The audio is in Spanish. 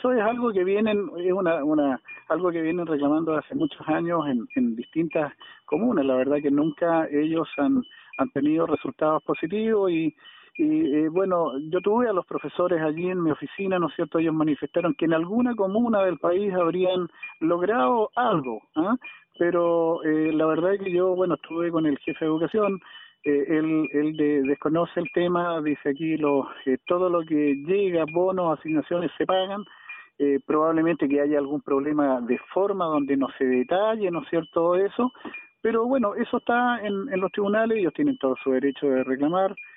eso es algo que vienen, es algo que vienen reclamando hace muchos años en distintas comunas. La verdad que nunca ellos han tenido resultados positivos y bueno, yo tuve a los profesores allí en mi oficina, ¿no es cierto? Ellos manifestaron que en alguna comuna del país habrían logrado algo, ¿ah? Pero la verdad es que yo, bueno, estuve con el jefe de educación, desconoce el tema, dice aquí todo lo que llega, bonos, asignaciones se pagan, probablemente que haya algún problema de forma donde no se detalle, ¿no es cierto? Eso, pero bueno, eso está en los tribunales, ellos tienen todo su derecho de reclamar.